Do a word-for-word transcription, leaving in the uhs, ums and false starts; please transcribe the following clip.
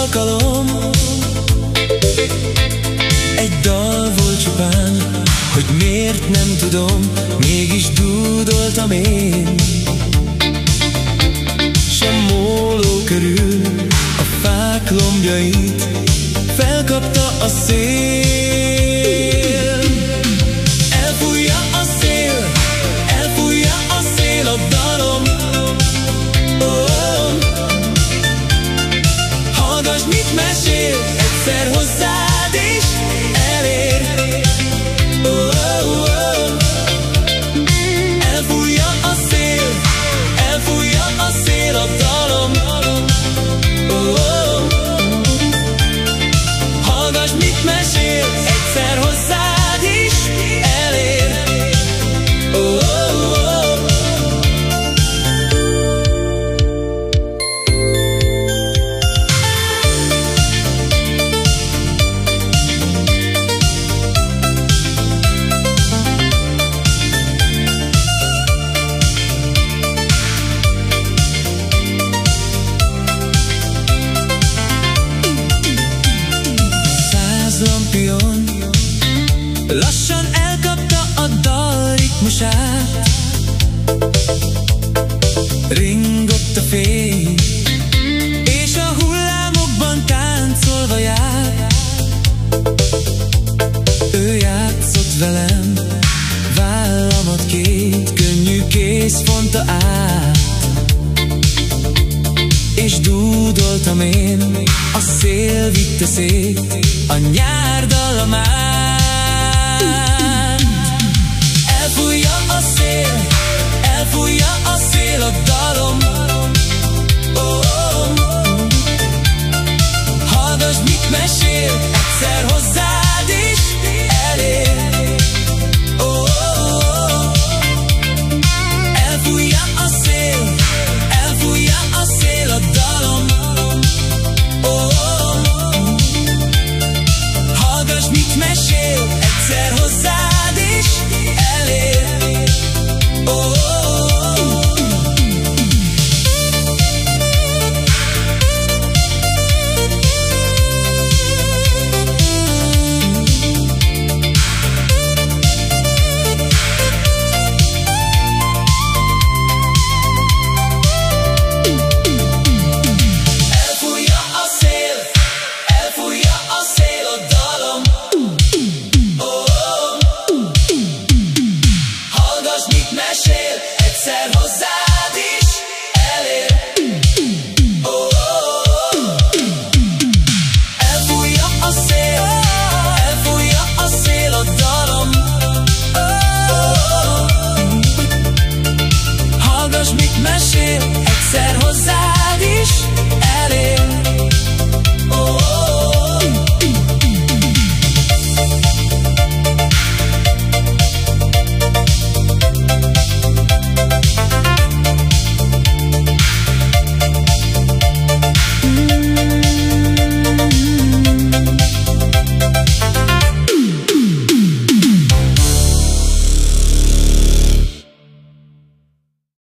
alkalom. Egy dal volt csupán, hogy miért nem tudom, mégis dúdoltam én. S a móló körül a fák lombjait felkapta a szél. Elfújja a szél, elfújja a szél a dalom. Oh, hallgass, mit mesél, egyszer hozzád is elér. Oh, oh, oh. Elfújja a szél, elfújja a szél a dalom. Oh, oh. Hallgass, mit mesél, egyszer hozzád is elér. Oh, oh, oh. Lampion lassan elkapta a dal ritmusát. Ringott a fény, és a hullámokban táncolva jár. Ő játszott velem, vállamat két könnyű kéz fonta át. És dúdoltam én, a szél vitte szét a nyár dallamát. Elfújja a szél, elfújja a szél a dalom. Oh, oh. Hallgass, mit mesél, egyszer hozzád is elér. Oh, oh. Elfújja a szél, elfújja a szél a dalom. Oh, oh. Hallgass, mit mesél, egyszer hozzád is elér. Oh, oh. Elfújja a szél, elfújja a szél a dalom. Oh, oh. Hallgass, mit mesél, egyszer hozzád is elér. Oh, oh. Elfújja a szél, elfújja a szél a dalom. Oh, oh. Hallgass, mit mesél,